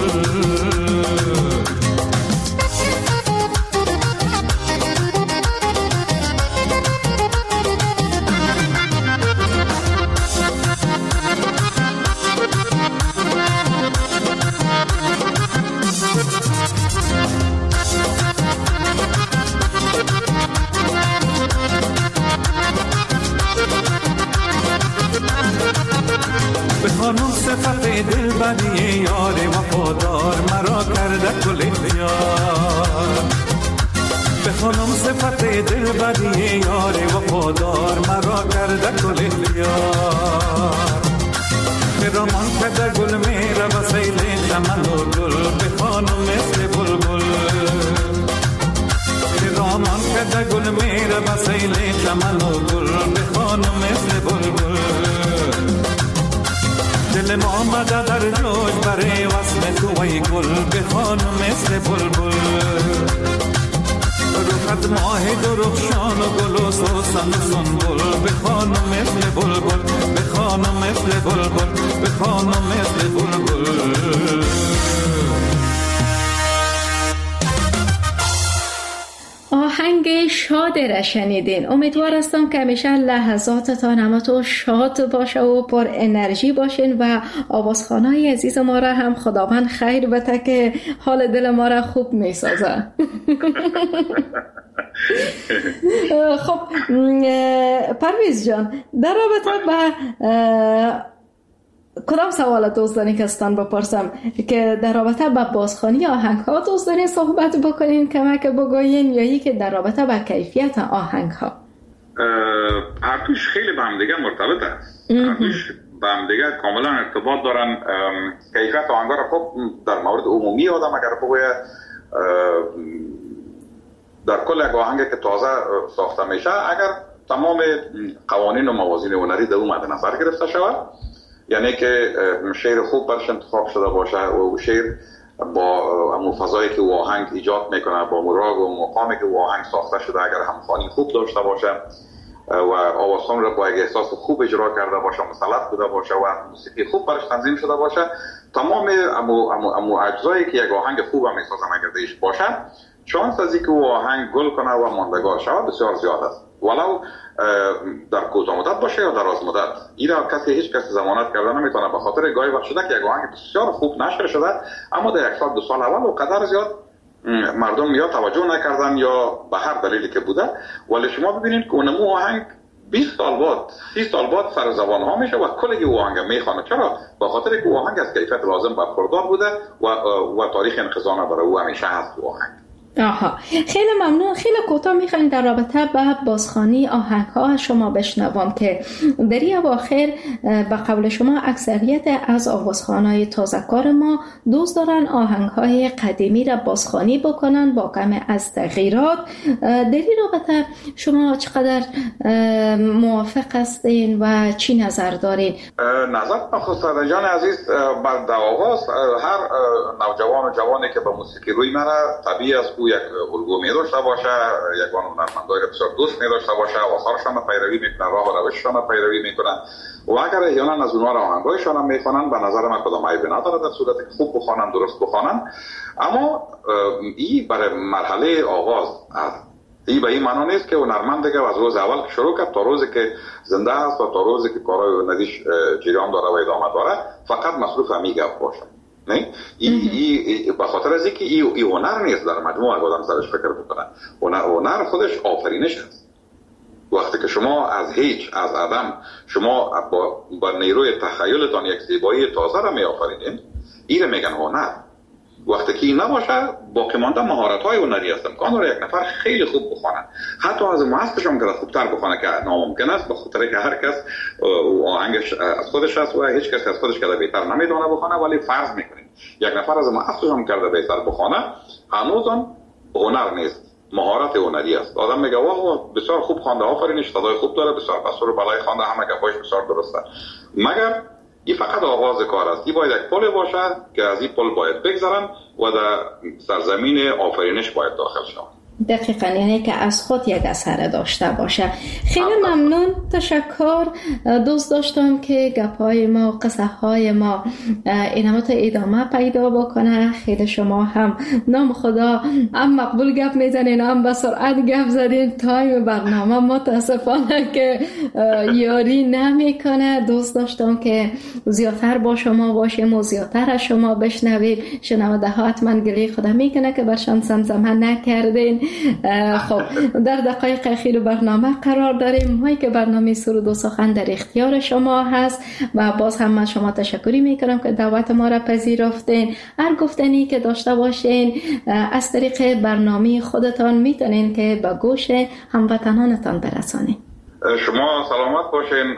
بخوانم صفت دل بدی یار وفادار مرا کرده کل اختیار بخوانم صفت دل بدی یار وفادار مرا کرده کل اختیار برامان کرده گل میره بسیل چمن و گل بخوانم مثل بلبل برامان کرده گل میره بسیل چمن و گل بخوانم مثل بلبل دل ما آمده در جوش برای وصل تو وی گل بخوانم مثل بلبل رخت ماه درخشان و گل و سوسن سنبل بخوانم مثل بلبل بخوانم مثل بلبل بخوانم مثل بلبل آهنگ شاد را شنیدین. امیدوار هستم که همیشه لحظاتتان همتون شاد باشه و پر انرژی باشین و آوازخوانای عزیز ما را هم خداوند خیر بده که حال دل ما را خوب میسازه. خب پرویز جان، در رابطه با کدام سوال دوست دارین که استان بپرسم که در رابطه با بازخوانی آهنگ ها دوست دارین صحبت بکنین کمک بگوین یا یکی در رابطه با کیفیت آهنگ ها؟ هر دوش خیلی به هم دیگه مرتبط است. هر دوش به هم دیگه کاملا ارتباط دارن. کیفیت آهنگ ها را خب در مورد عمومی آدم اگر بگوید در کل یک آهنگ که تازه ساخته میشه اگر تمام قوانین و موازین هنری در اومده نظر گرفته شود، یعنی که شعر خوب برش انتخاب شده باشه و شعر با همون فضایی که او آهنگ ایجاد میکنه با مراغ و مقامی که او آهنگ ساخته شده اگر همخوانی خوب داشته باشه و آوازخوان را با یک احساس خوب اجرا کرده باشه، مسلط بوده باشه و موسیقی خوب برش تنظیم شده باشه، تمام امو اجزایی که یک آهنگ خوب هم میسازن اگر دیش باشه، شانس از اینکه او آهنگ گل کنه و ماندگار شود بسیار زیاد است، ولو در کوتاه مدت باشه یا دراز مدت. این را هیچ کسی ضمانت کرده نمیتونه، به خاطر گاهی وقت شده که یک آهنگ بسیار خوب نشر شده اما در یک سال دو سال اول و قدر زیاد مردم یا توجه نکردن یا به هر دلیلی که بوده، ولی شما ببینید که اونمو آهنگ 20 سال بعد 30 سال بعد سر زبان ها میشه و کلی او آهنگ میخوانه. چرا؟ به خاطر که او آهنگ از کیفیت لازم برخوردار بوده و تاریخ انقضا برای او همیشه هست او آهنگ. آها، خیلی ممنون. خیلی کوتاه میخوایم در رابطه با بازخوانی آهنگ ها شما بشنوم که در این اواخر به قول شما اکثریت از آوازخوانای تازه‌کار ما دوست دارن آهنگ های قدیمی را بازخوانی بکنن با کم از تغییرات. در این رابطه شما چقدر موافق هستین و چی نظر دارین؟ نظر خسرو جان عزیز، بعد آغاز هر نوجوان و جوانی که به موسیقی روی میره طبیعی است یک الگو می داشته باشه، یک هنرمندای بسیار دوست می داشته باشه، آثارشان پیروی میکنه، راه و روششان پیروی میکنه و اگر احیانا از اونها آهنگایشان هم میخوانن به نظر من کدام عیبی نداره در صورتی که خوب بخوانن، درست بخوانن. اما این برای مرحله آغاز این به این معنا نیست که هنرمند دیگه از روز اول که شروع کرد تا روزی که زنده است و تا روزی که کارهای هنریش جریان داره و ادامه داره فقط مصروف همین گپ باشه. نه به خاطر از اینکه این هنر نیست در مجموع آدم سرش فکر بکنه. هنر خودش آفرینش است. وقتی که شما از هیچ از عدم شما با نیروی تخیلتان یک زیبایی تازه را می آفرینید، این میگن هنر. وقتی که این نباشه باقی مانده مهارت‌های هنری است. امکان داره یک نفر خیلی خوب بخونه، حتی از مؤسسش هم که خوبتر بخونه که ناممکن است، به خاطر که هر کس آهنگش از خودش است و هیچ کس از خودش که بهتر نمیدونه بخونه، ولی فرض میکنیم یک نفر از مؤسسش هم کرده بهتر بخونه، هنوز هم هنر نیست، مهارت هنری است. آدم میگه واه بسیار خوب خوانده، آفرینش، صدای خوب داره، بسیار بسور بالای خوانده، همه گپاش بسیار درسته، مگر این فقط آغاز کار است. این باید یک پل باشه که از این پل باید بگذرن و در سرزمین آفرینش باید داخل شوند. دقیقاً، یعنی که از خود یک اثر داشته باشه. خیلی ممنون، تشکر. دوست داشتم که گپای ما و قصه های ما اینما تا ادامه پیدا بکنه. خیلی شما هم نام خدا هم مقبول گپ میزنین، هم به سرعت گپ زدین. تایم برنامه متاسفانه که یاری نمیکنه. دوست داشتم که زیادتر با شما باشیم و زیادتر از شما بشنویم. شنونده ها حتما گله خدا میکنه که برشان زمزمه نکردین. خب در دقایق خیلی برنامه قرار داریم. ما که برنامه سرود و سخن در اختیار شما هست و باز هم من شما تشکری میکنم که دعوت ما را پذیرفتین. هر گفتنی که داشته باشین از طریق برنامه خودتان میتونین که به گوش هموطنانتان برسانین. شما سلامت باشین.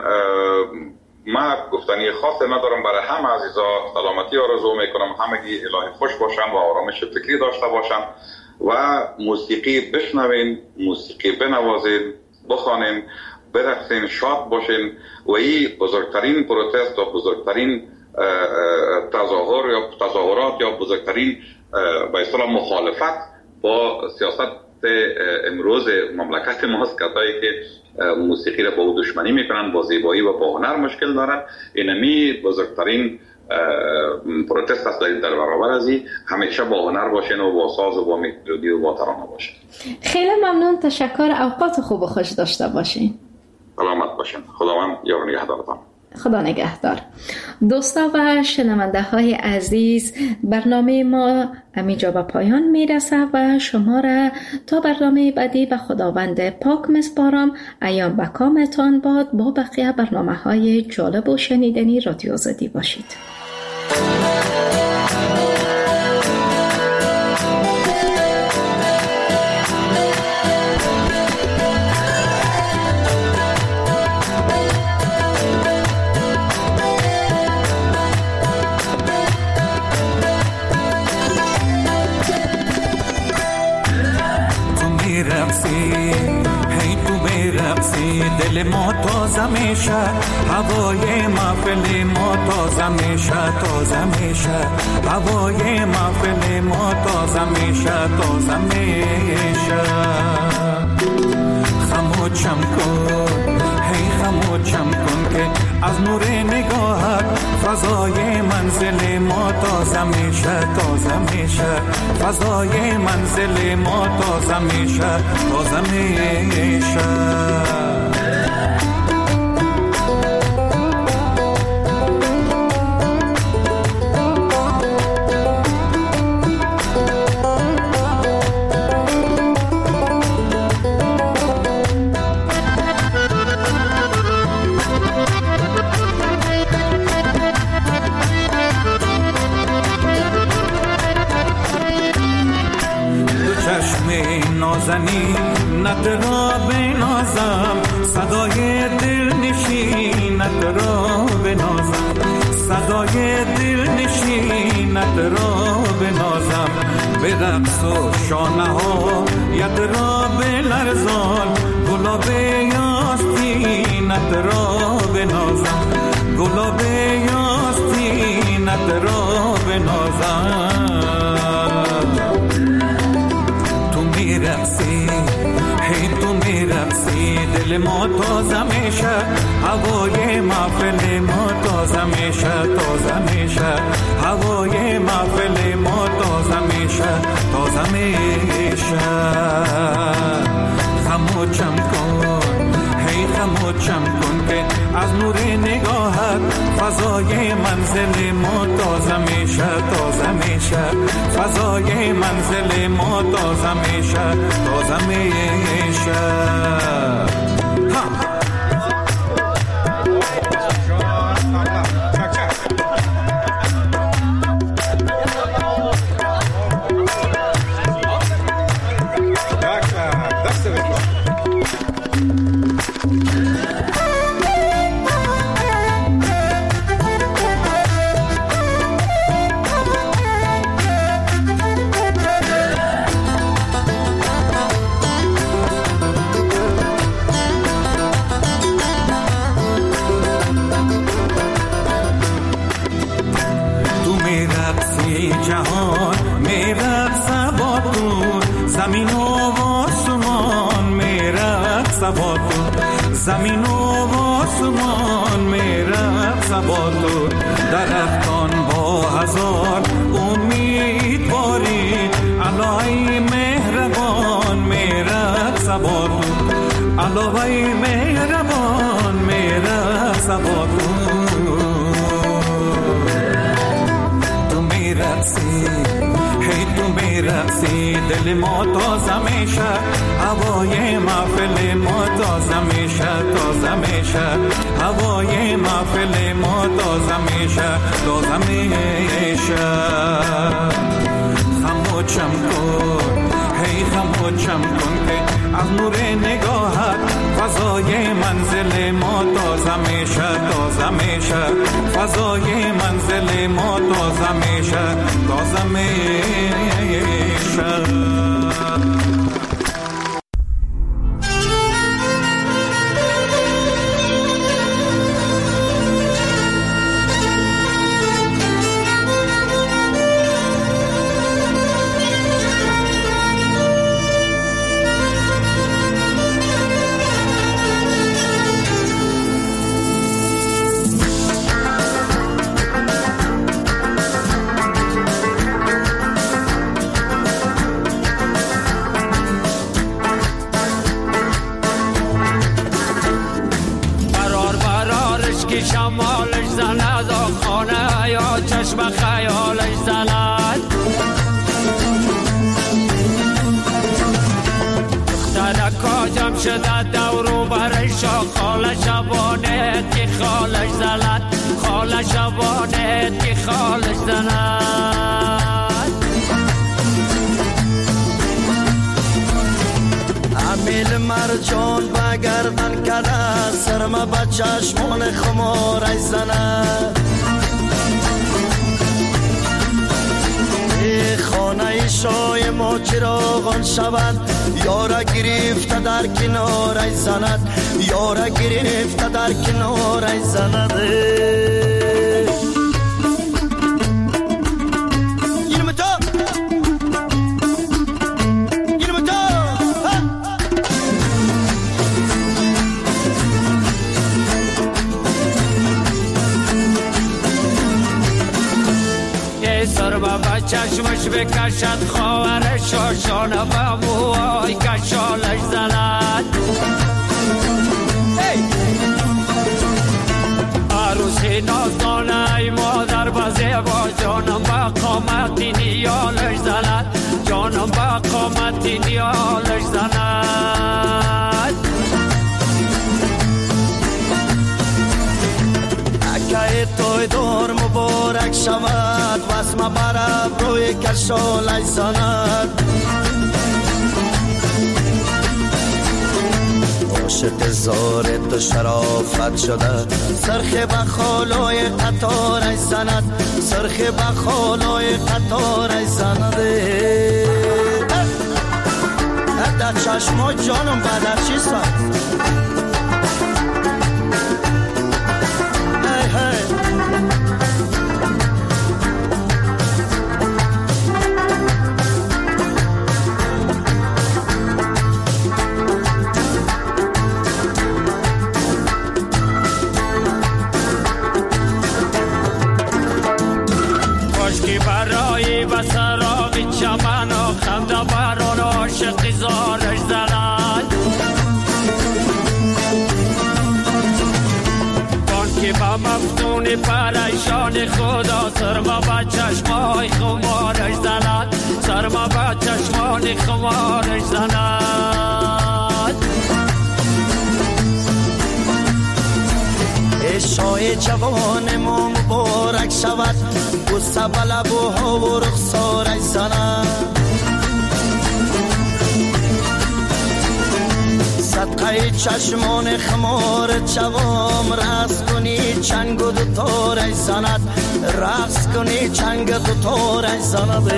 من گفتنی خاصی ندارم، برای همه عزیزا سلامتی آرزو میکنم، همگی الهی خوش باشن و آرامش فکری داشته باشن و موسیقی بشنوین، موسیقی بنوازین، بخوانین، برقصین، شاد باشین و این بزرگترین پروتست و بزرگترین تظاهر یا تظاهرات یا بزرگترین به اصطلاح مخالفت با سیاست امروز مملکت ماست. کسایی که موسیقی را با او دشمنی میکنن، با زیبایی و با هنر مشکل دارن، اینمی بزرگترین پروتست است در برابر از این. همیشه با هنر باشین و با ساز و با ملودی و با ترانه باشین. خیلی ممنون، تشکر. اوقات خوب و خوش داشته باشین. سلامت باشین. خداوند یار و نگهدارتان. خدا نگهدار. دوستا و شنونده های عزیز، برنامه ما همینجا به پایان میرسه و شما را تا برنامه بعدی به خداوند پاک میسپارم. ایام به کامتان باد. با بقیه برنامه های جالب و شنیدنی رادیو آزادی باشید. دل ما تازه میشه، هوای محفل ما تازه میشه، تازه میشه، هوای محفل ما تازه میشه، تازه میشه. خموشم کن، هی خموشم کن که از نور نگاهت فضای منزل ما تازه میشه، تازه میشه، فضای منزل ما تازه میشه، تازه میشه. نازنی نترا بنازم، صدای دل نشین نترا بنازم، صدای دل نشین نترا بنازم. به رقص و شانه ها یترا بلرزان، گلاب یاستی نترا بنازم، گلاب یاستی نترا بنازم. میرقصی، هی تو میرقصی، دل ما تازه میشه، هوای محفل ما تازه میشه، تازه میشه، هوای محفل ما تازه میشه، تازه میشه. خموشم کن، هی خموشم کن که از نور نگاهت فضای منزل ما تازه میشه، تازه میشه، فضای منزل ما تازه میشه، تازه میشه. همه جهان میرقص با تو، زمین و آسمان میرقص با تو، زمین و آسمان میرقص با تو. درختان با هزار امید باری، الهی مهربان میرقص با تو، الهی مهربان میرقص با تو. تو میرقصی، هی تو میرقصی، دل ما تازه میشه، هوای محفل ما تازه میشه، تازه میشه، هوای محفل ما تازه میشه، تازه میشه. خموشم کن، هی خموشم کن که از نور نگاهت فضای منزل ما تازه میشه، تازه میشه، فضای منزل ما تازه میشه، تازه میشه. شمالش زند و خانه یا چشم خیالش زند. دختر کاجم شده دورو برش خاله شبانه که خالش زند، خاله شبانه که خالش زند. امیل مرجان بگردن کده، سرما به چشمان خمارش زند. ای خانه شای ما چراغان شود، یاره گرفته در کنارش زند، یاره گرفته در کنارش زند. بابا چشمش بکشد خواهر شاشانه و موهای کشالش زند. عروسی نازدانه ای مادر بزه با جانم با قامتی نیالش زند، جانم با قامتی نیالش زند. اکه توی دور مبارک شود، واسم برب روی کشالش زند. عاشق زار تو شرافت شده، سرخ بخالای قطارش زند، سرخ بخالای قطارش زند. در چشمای جانم بدر چی سند؟ برای بسراغ چمن و خمده بران عاشق زارش زند. بانکی با مفتون پریشان خدا، سرما با چشمای خمارش زند، سرما با چشمان خمارش زند. شای جوان ما مبارک شود، بوسه به لبوها و رخسارش زند. صدقه چشمان خمار جوام، رقص کنی چنگ و دوتارش زند، رقص کنی چنگ دوتارش زند.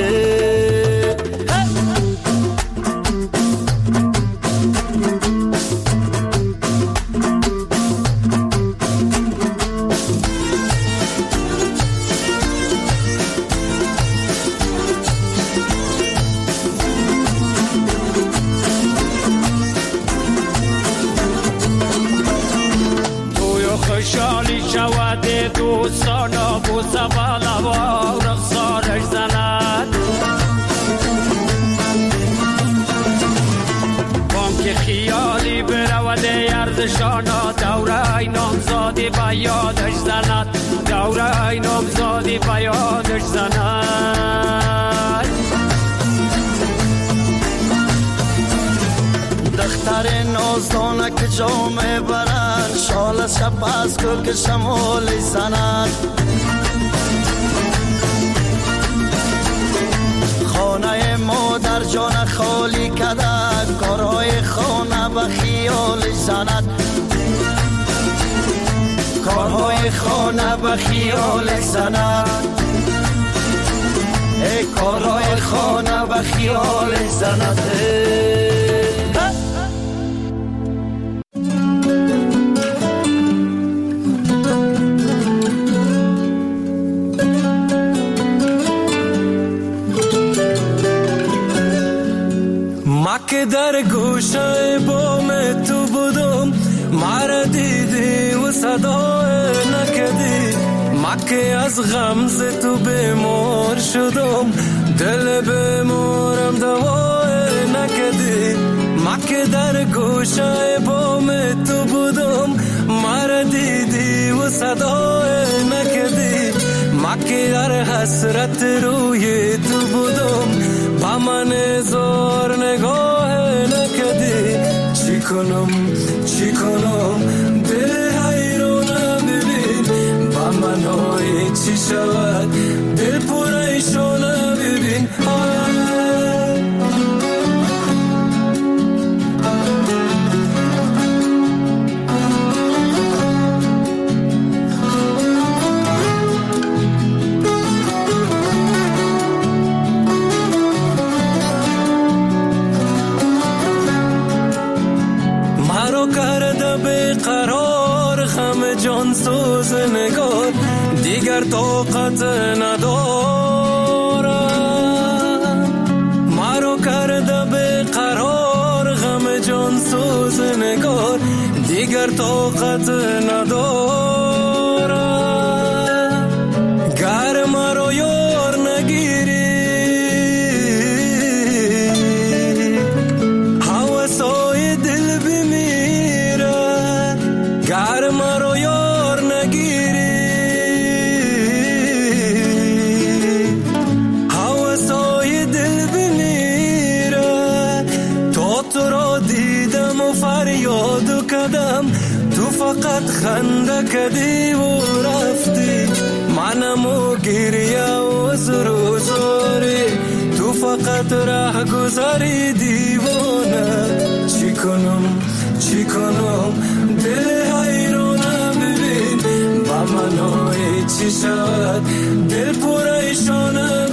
نازدانه که جامه برند شال شب از گل که شمال زند خانه ما در جان خالی کده کارهای خانه به خیال زند کارهای خانه به خیال زند ای کارهای خانه به خیال زند که در گوشه بام تو بودم مرا دیدی و صدای نکدی ما که از غمز تو بیمار شدم دل بیمارم دوای نکدی ما که در گوشه بام تو بودم مرا دیدی و صدای نکدی ما که در حسرت روی تو بودم با من زار نگاه نکدی چی کنم دل حیرانه ببین با من های چی شود دل پریشانه ببین جان سوز نگار دیگر طاقت ندارم مرا کرده به قرار غم جان سوز نگار دیگر طاقت ندارم گر مرا یار نگیری هوسای دل بمیره گر مرا تو فقط خنده کدی و رفتی منمو گریه و زروزاری تو فقط راه گذاری دیوانه چی کنم دل حیرانه ببین با من های چی شد دل پریشانه